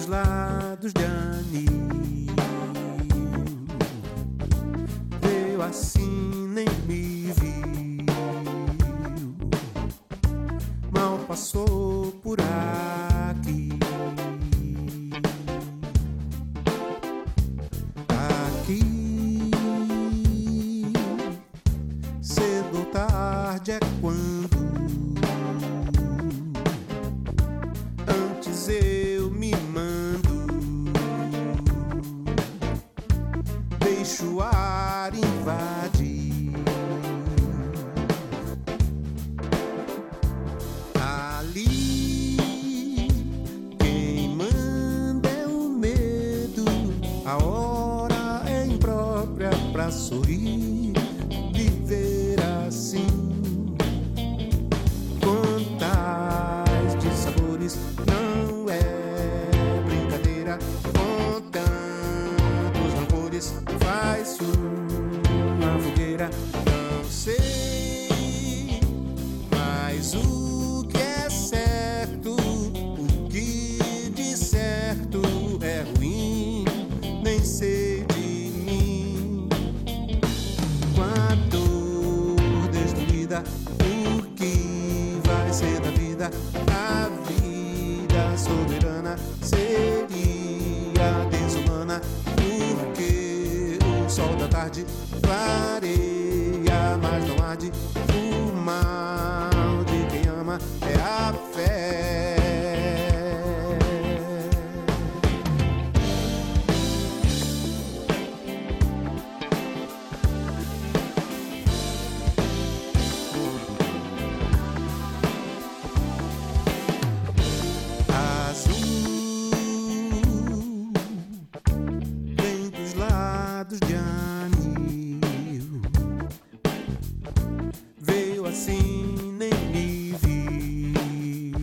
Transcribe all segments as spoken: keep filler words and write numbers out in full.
dos lados de anil. Veio assim, nem me viu, mal passou por aqui. Aqui, cedo ou tarde é quando antes eu me mando, deixo o ar invadir. Ali quem manda é o medo, a hora é imprópria pra sorrir, viver assim. Quantas de sabores, não é brincadeira, com tantos rancores, faz uma fogueira. Não sei, mas o que é certo, o que de certo é ruim, nem sei de mim. Com a dor destruída, o que vai ser da vida? A vida soberana seria desumana, porque o sol da tarde clareia, mas não arde. O mal de quem ama é a fé. Vem dos lados de anil, veio assim, nem me viu,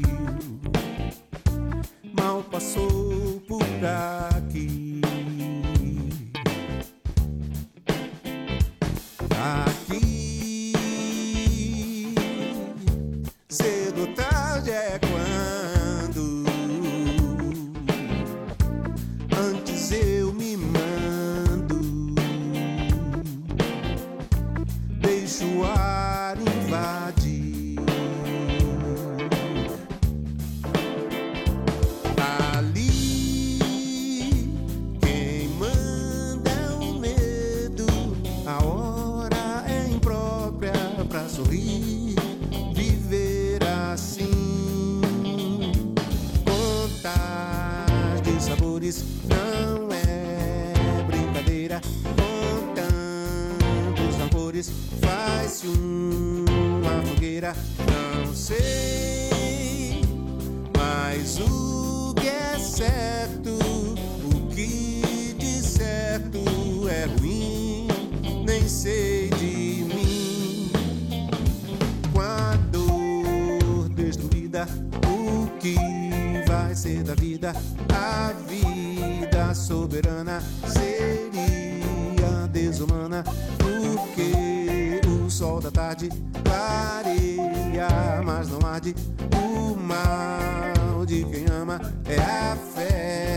mal passou por aqui. Aqui, cedo ou tarde é quando antes eu me mando, deixo o ar invadir. Ali quem manda é o medo, a hora é imprópria pra sorrir, viver assim. Contas de sabores, não é brincadeira, com tantos rancores, faz-se uma fogueira. Não sei, mas o que é certo, o que de certo é ruim, nem sei de mim. Com a dor destruída, o que vai ser da vida? A vida soberana seria desumana, porque o sol da tarde clareia, mas não arde. O mal de quem ama é a fé.